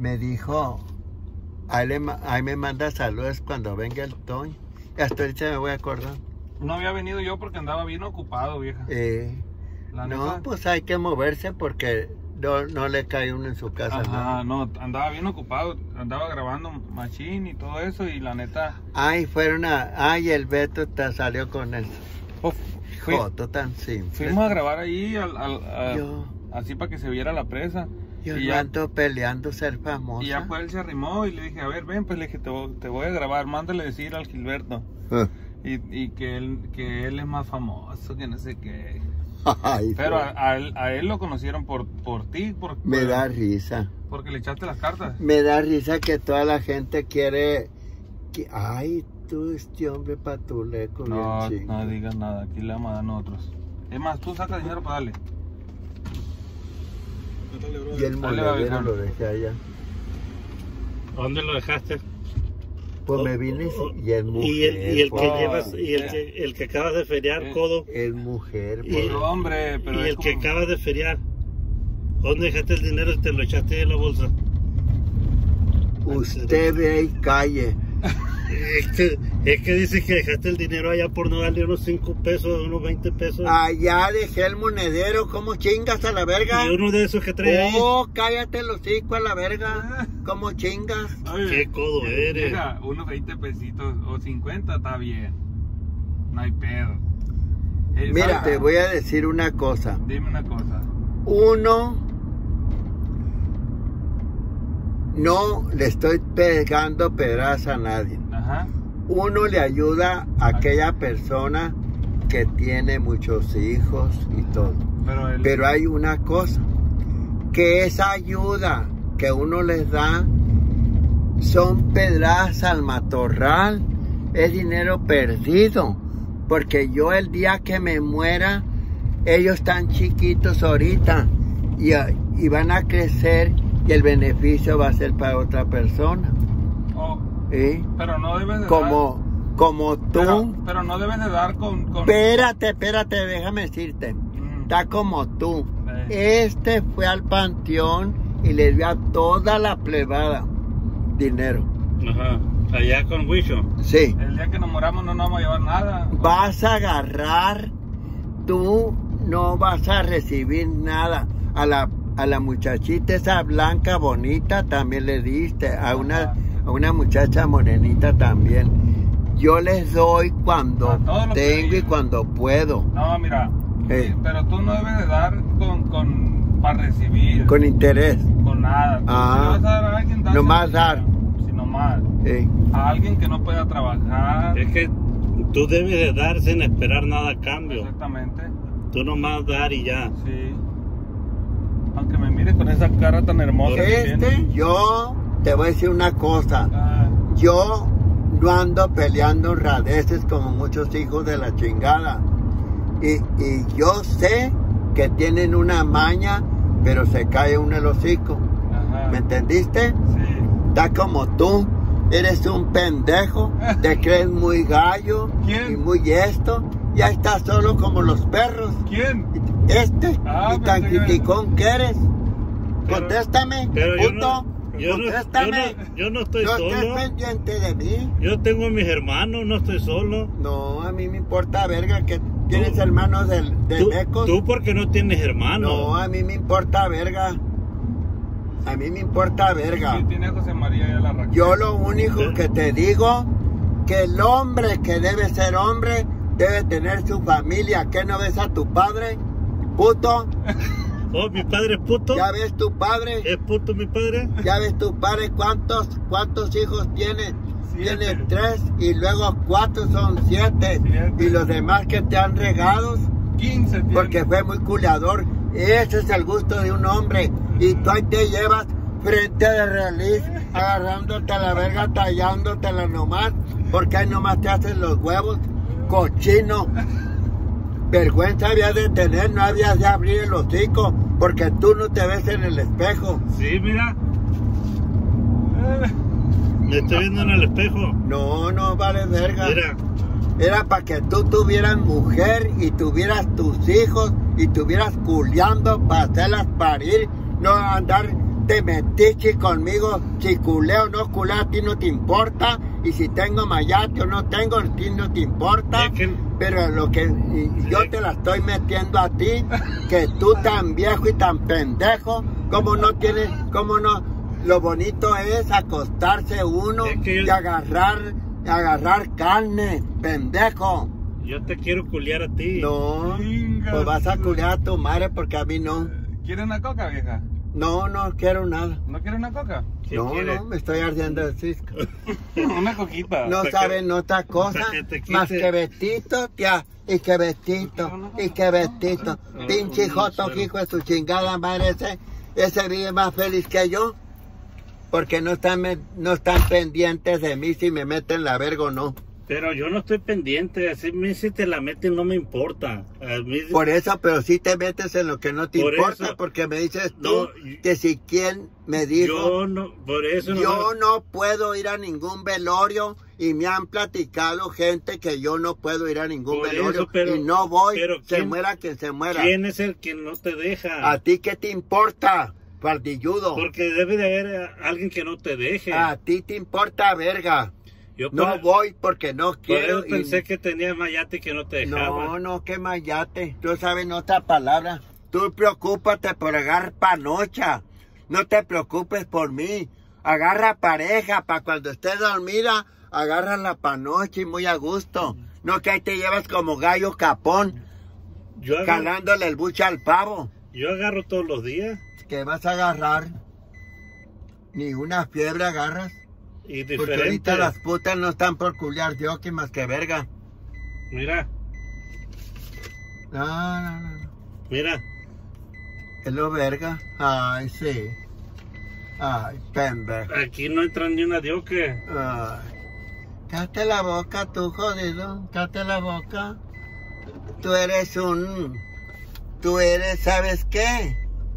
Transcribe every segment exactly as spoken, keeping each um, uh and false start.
me dijo, ahí, le, ahí me manda saludos cuando venga el Toño. Hasta ahorita me voy a acordar. No había venido yo porque andaba bien ocupado, vieja. Eh, La no, neta. pues hay que moverse porque no, no le cae uno en su casa. Ajá, no, andaba bien ocupado, andaba grabando machín y todo eso y la neta... Ay, fueron a... Ay, el Beto te salió con el Oh, fui- joto tan simple. fuimos a grabar ahí, al, al- a- Yo, así para que se viera la presa. yo y no ya, ando peleando ser famosa. y ya pues él se arrimó y le dije, a ver, ven, pues le dije, te voy, te voy a grabar, mándale decir al Gilberto. Ah. Y, y que, él, que él es más famoso, que no sé qué. Ay, Pero a, fue- a él, a él lo conocieron por, por ti, por, me por- da risa. porque le echaste las cartas. Me da risa que toda la gente quiere... Que, ay, tú, este hombre patuleco. No, bien no chingo. digas nada, aquí le vamos a dar nosotros. Es más, tú saca dinero para darle. Y el Dale, monedero Babiján. lo dejé allá. ¿Dónde lo dejaste? Pues me vine y, y es mujer. Y el, y el que pues. llevas, y el que, el que acabas de feriar, Eh. codo, Es mujer. Y- pues. No, hombre, pero y es el que como- acabas de feriar, ¿dónde dejaste el dinero y te lo echaste en la bolsa? Usted ve y calle. Es que, es que dices que dejaste el dinero allá por no darle unos cinco pesos, unos veinte pesos. Allá dejé el monedero. ¿Cómo chingas a la verga? Y uno de esos que trae ahí. Oh, cállate los hocico a la verga. ¿Cómo chingas? Oye, Qué codo eres. Mira, unos veinte pesitos o cincuenta está bien. No hay pedo. Eh, Mira, ¿sabes? te voy a decir una cosa. Dime una cosa. Uno, no le estoy pegando pedazos a nadie. Ajá. Uno le ayuda a aquella persona que tiene muchos hijos y todo. Pero el... Pero hay una cosa, que esa ayuda que uno les da son pedazos al matorral, es dinero perdido. Porque yo el día que me muera, ellos están chiquitos ahorita y, y van a crecer y el beneficio va a ser para otra persona. Oh, ¿Sí? pero no debes de Como, como dar... tú. Pero, pero no debes de dar con... con... Espérate, espérate, déjame decirte. Mm, Está como tú. eh, Este fue al panteón y le dio a toda la plebada dinero. Ajá. Allá con Wisho. Sí. El día que nos moramos no nos vamos a llevar nada. Vas a agarrar, tú no vas a recibir nada. A la, a la muchachita esa blanca bonita también le diste. A una, a una muchacha morenita también. Yo les doy cuando A todos los tengo y pedillos. cuando puedo. No, mira. Eh. Sí, pero tú no debes de dar con... con para recibir. Con interés. Con nada. Tú, Ah. si le vas a dar a alguien, dáselo, Nomás dar. Si nomás. Sí. A alguien que no pueda trabajar. Es que tú debes de dar sin esperar nada a cambio. Exactamente. Tú nomás dar y ya. Sí. Aunque me mires con esa cara tan hermosa que Este, tienes. yo te voy a decir una cosa. Ah, Yo no ando peleando radeces como muchos hijos de la chingada. Y, y yo sé que tienen una maña, pero se cae uno el hocico. ajá. ¿Me entendiste? Sí. Está como tú. Eres un pendejo. Te crees muy gallo. ¿Quién? Y muy esto. Ya estás solo como los perros. ¿Quién? Este. Ah, y tan pensé que- criticón que eres. Pero- Contéstame. Pero yo puto. no, yo no, yo Contéstame. no, yo no estoy No estés solo. pendiente de mí. Yo tengo a mis hermanos, no estoy solo. No, a mí me importa verga que tienes Tú- hermanos de, de Tú, mecos. tú porque no tienes No, hermanos. a mí me importa verga. A mí me importa verga. Sí, tiene a José María y a la Raquel. Yo lo único que te digo, que el hombre que debe ser hombre, debe tener su familia. ¿Qué no ves a tu padre? Puto. Oh, mi padre es puto. ¿Ya ves tu padre? ¿Es puto mi padre? ¿Ya ves tu padre cuántos, cuántos hijos tiene? Siete. Tiene tres y luego cuatro son siete. Siete. Y los demás que te han regado, quince tiene. porque fue muy culeador. Ese es el gusto de un hombre. Y tú ahí te llevas frente de reliz, agarrándote a la verga, tallándotela nomás, porque ahí nomás te hacen los huevos, cochino. Vergüenza habías de tener, no habías de abrir el hocico, porque tú no te ves en el espejo. Sí, mira, Eh, me estoy viendo en el espejo. No, no vale verga. Mira, Era para que tú tuvieras mujer y tuvieras tus hijos y tuvieras culeando para hacerlas parir, no andar te metiste conmigo, si culeo o no culeo, a ti no te importa, y si tengo mayate o no tengo, a ti no te importa, Es que- pero lo que y yo te la estoy metiendo a ti, que tú tan viejo y tan pendejo, como no tienes, como no, lo bonito es acostarse uno Es que yo- y agarrar, agarrar carne, pendejo. Yo te quiero culiar a ti. No, Chinga pues vas a su- culiar a tu madre porque a mí no. ¿Quiere una coca, vieja? No, no quiero nada. ¿No quiere una coca? ¿Qué No, quiere? no, me estoy ardiendo el cisco. Una coquita. No Pa' que- saben otra cosa pa' que te quite. más que Betito, tía. Y que Betito, y que Betito. No, Pinche no, joto, cero. hijo de su chingada madre, ese, ese vive más feliz que yo. Porque no están, me- no están pendientes de mí si me meten la verga o no. Pero yo no estoy pendiente. Así a mí si te la meten no me importa. A mí, Por eso, pero sí te metes en lo que no te Por importa, eso. porque me dices tú No, y- que si quien me dijo, yo no, por eso no. yo no puedo ir a ningún velorio y me han platicado gente que yo no puedo ir a ningún Por velorio eso, pero- y no voy, pero se ¿quién- muera quien se muera. ¿Quién es el que no te deja? ¿A ti qué te importa, pardilludo? Porque debe de haber alguien que no te deje. A ti te importa, verga. yo por, No voy porque no por quiero. eso pensé y- que tenías mayate que no te dejaba. No, no, que mayate. Tú sabes otra palabra. Tú preocúpate por agarrar panocha. No te preocupes por mí. Agarra pareja para cuando estés dormida, agarra la panocha y muy a gusto. No que ahí te llevas como gallo capón, Yo agarro, calándole el buche al pavo. yo agarro todos los días ¿Qué vas a agarrar? Ni una fiebre agarras. y Porque diferente. ahorita las putas no están por culiar de oqui más que verga. Mira, No, no, no, no. mira. Es lo verga. Ay, sí. Ay, pendejo. Aquí no entra ni una dioque. Ay. Cállate la boca, tú jodido. Cállate la boca. Tú eres un... Tú eres, ¿sabes qué?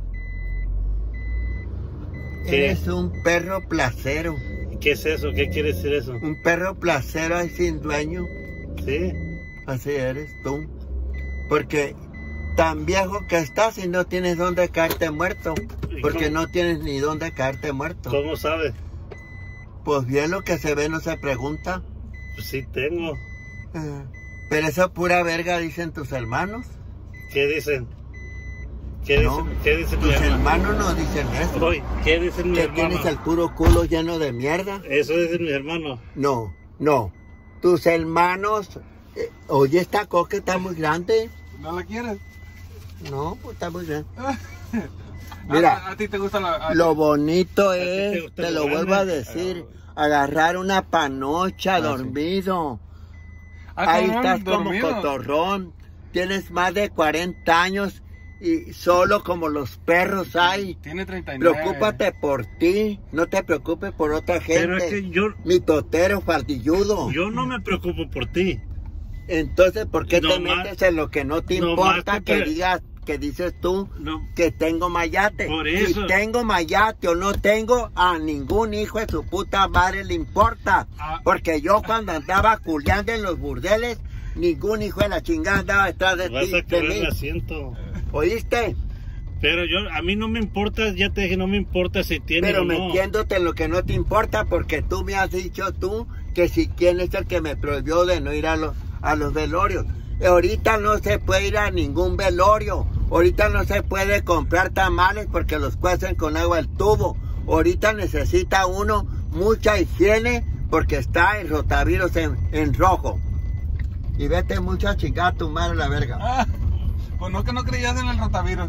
¿Qué? Eres un perro placero. ¿Qué es eso? ¿Qué quiere decir eso? Un perro placero ahí sin dueño. ¿Sí? Así eres tú. Porque tan viejo que estás y no tienes dónde caerte muerto. ¿Y Porque cómo? no tienes ni dónde caerte muerto. ¿Cómo sabes? Pues bien lo que se ve no se pregunta. Pues sí tengo. Eh, Pero eso pura verga dicen tus hermanos. ¿Qué dicen? ¿Qué No, dicen? ¿Qué dicen mi tus hermano? hermanos no dicen eso. Oye, ¿qué dicen mi Que hermano? tienes el puro culo lleno de mierda. Eso dicen mi hermano. No, no. Tus hermanos... eh, oye, esta coca está muy grande. ¿No la quieres? No, pues está muy grande. ¿A, Mira, a ti te gusta la... a- lo bonito ti te es, gusta te lo lo vuelvo a grande? decir, agarrar una panocha sí. dormido. Ah, Ahí cabrón, estás como dormido. cotorrón. Tienes más de cuarenta años y solo como los perros hay. Tiene treinta y nueve. Preocúpate por ti, no te preocupes por otra gente. Pero es que yo, Mi totero faldilludo. yo no me preocupo por ti. Entonces, ¿por qué No te más- metes en lo que no te no importa más que porque- digas, que dices tú No, que tengo mayate? Por Si eso. tengo mayate o no tengo, a ningún hijo de su puta madre le importa. Ah. Porque yo cuando andaba culeando en los burdeles, ningún hijo de la chingada andaba detrás de vas ti, a de querer mí. el asiento. ¿Oíste? Pero yo, a mí no me importa, ya te dije, no me importa si tiene Pero o no. metiéndote en lo que no te importa, porque tú me has dicho tú que si quién es el que me prohibió de no ir a los, a los velorios. Ahorita no se puede ir a ningún velorio. Ahorita no se puede comprar tamales porque los cuecen con agua del tubo. Ahorita necesita uno mucha higiene porque está el rotavirus en, en rojo. Y vete mucho a chingar a tu madre la verga. Ah, pues no que no creías en el rotavirus.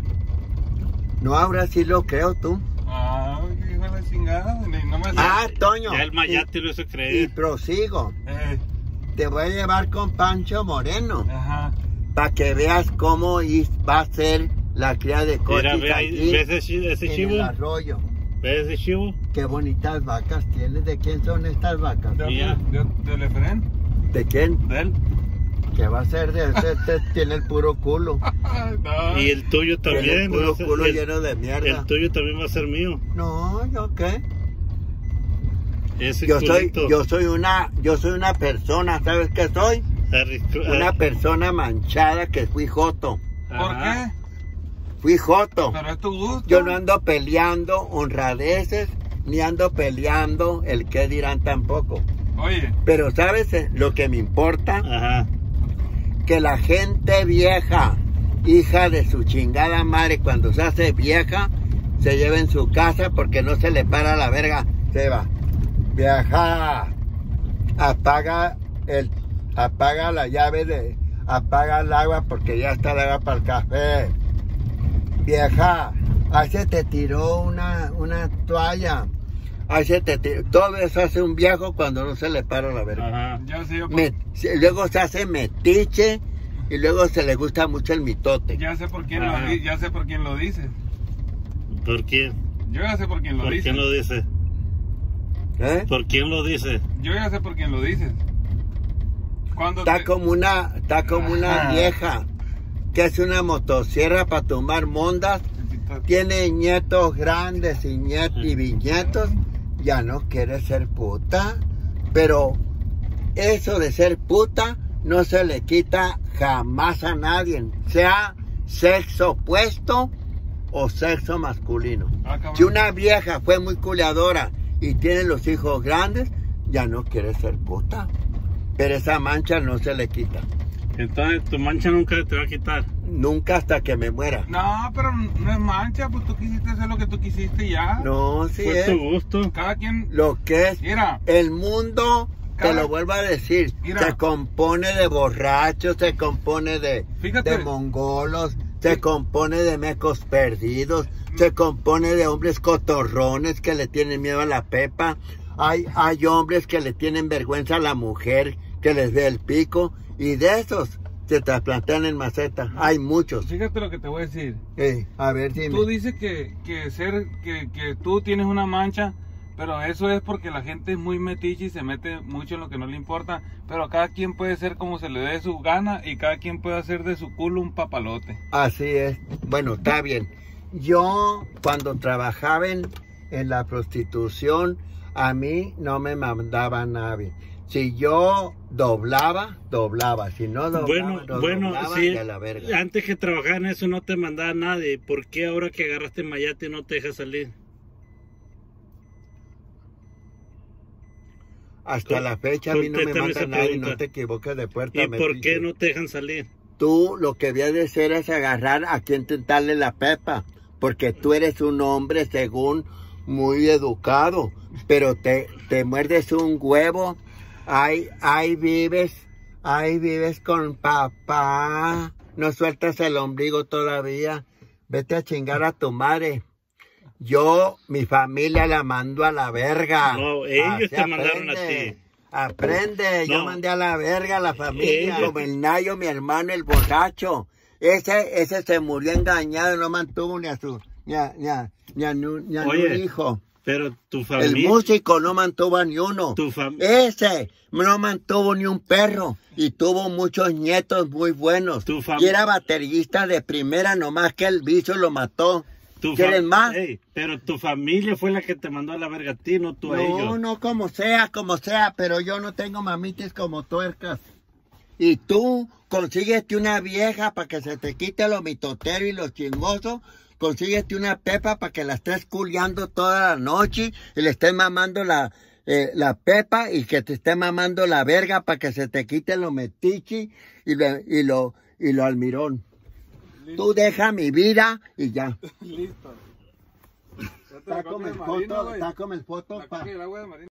No, ahora sí lo creo tú. Ah, hijo de la chingada. ni- No me Ah, Toño. Ya el mayate lo hizo Y, y creer. prosigo. Eh, Te voy a llevar con Pancho Moreno ajá. para que veas cómo is- va a ser la cría de Mira, cochis ve ahí, allí ¿ves ese, ese en chivo? el arroyo. ¿Ves ese chivo? Qué bonitas vacas tienes. ¿De quién son estas vacas? ¿De, Ya. de, del Efren? ¿De quién? ¿De él? ¿Qué va a ser de ese? Este tiene el puro culo. No. Y el tuyo Tiene el también. puro va a ser- culo el, lleno de mierda. el tuyo también va a ser mío. No, ¿yo qué? Ese Yo soy, culito. yo soy una, yo soy una persona, ¿sabes qué soy? Arri- Una ah, persona manchada que fui joto. ¿Por ajá. qué? fui joto. Pero es tu gusto. Yo no ando peleando honradeces, ni ando peleando el qué dirán tampoco. Oye. Pero ¿sabes lo que me importa? Ajá. Que la gente vieja, hija de su chingada madre, cuando se hace vieja, se lleva en su casa porque no se le para la verga. Se va. Vieja, apaga el, apaga la llave de, apaga el agua porque ya está el agua para el café. Vieja, ahí se te tiró una, una toalla. Ahí se te tiró. Todo eso hace un viejo cuando no se le para la verga. Ajá. Ya sé, yo por, Me- se- luego se hace metiche y luego se le gusta mucho el mitote. ya sé por quién Ajá. lo di- ya sé por quién lo dices. ¿Por quién? Yo ya sé por quién lo ¿Por dices. quién lo dice? ¿Eh? ¿Por quién lo dice? Yo ya sé por quién lo dices. Cuando Está te- como una, está como una Ajá. vieja que es una motosierra para tomar mondas. Tiene nietos grandes y, niet y bisnietos. Ya no quiere ser puta. Pero eso de ser puta no se le quita jamás a nadie. Sea sexo opuesto o sexo masculino. Ah, cabrón. Si una vieja fue muy culeadora y tiene los hijos grandes, ya no quiere ser puta. Pero esa mancha no se le quita. Entonces tu mancha nunca te va a quitar. Nunca hasta que me muera. No, pero no es mancha, pues tú quisiste hacer lo que tú quisiste y ya. No, sí Fue es. tu gusto. Cada quien. Lo que es Mira, el mundo, te Cada- lo vuelvo a decir, Mira. se compone de borrachos, se compone de, Fíjate. de mongolos, se Sí. compone de mecos perdidos, se compone de hombres cotorrones que le tienen miedo a la pepa. Hay, hay hombres que le tienen vergüenza a la mujer que les ve el pico, y de esos se trasplantan en maceta. Hay muchos. fíjate lo que te voy a decir. Eh, a ver, dime. Tú dices que, que ser que, que tú tienes una mancha, pero eso es porque la gente es muy metiche y se mete mucho en lo que no le importa. Pero cada quien puede ser como se le dé su gana y cada quien puede hacer de su culo un papalote. Así es. Bueno, está bien. Yo, cuando trabajaba en, en la prostitución, a mí no me mandaba nadie. Si yo doblaba, doblaba. Si no doblaba, Bueno, no bueno, doblaba, sí. y a la verga. Antes que trabajar en eso no te mandaba nadie. ¿Por qué ahora que agarraste mayate no te deja salir? Hasta la fecha a mí no me Contéstame manda esa nadie, pregunta. no te equivoques de puerta. ¿Y me por qué dice. no te dejan salir? Tú lo que debías de hacer es agarrar a quien tentarle la pepa, porque tú eres un hombre según muy educado, pero te, te muerdes un huevo, ahí, ahí vives, ahí vives con papá, no sueltas el ombligo todavía, vete a chingar a tu madre. Yo, mi familia la mando a la verga. No, ellos Así te mandaron a aprende. ti. Aprende, yo No. mandé a la verga a la familia, Ellos- como el Nayo, mi hermano, el borracho. Ese, ese se murió engañado, no mantuvo ni a su, ni a, ni a, ni a, nu- ni a Oye, un hijo. Pero tu El familia... músico no mantuvo a ni uno. Tu fam- Ese no mantuvo ni un perro y tuvo muchos nietos muy buenos. Tu fam- Y era baterista de primera, nomás que el vicio lo mató. tu ¿Quieres fam- más? Ey, pero tu familia fue la que te mandó a la verga a ti, no tú a No, ellos. no, como sea, como sea, pero yo no tengo mamites como tuercas. Y tú consíguete una vieja para que se te quite lo mitotero y lo chismoso. Consíguete una pepa para que la estés culiando toda la noche y le estés mamando la, eh, la pepa y que te esté mamando la verga para que se te quite lo metichi y lo, y lo, y lo almirón. Tú deja mi vida y ya. Listo. Está como el foto, está como el foto. pa- el agua de marina.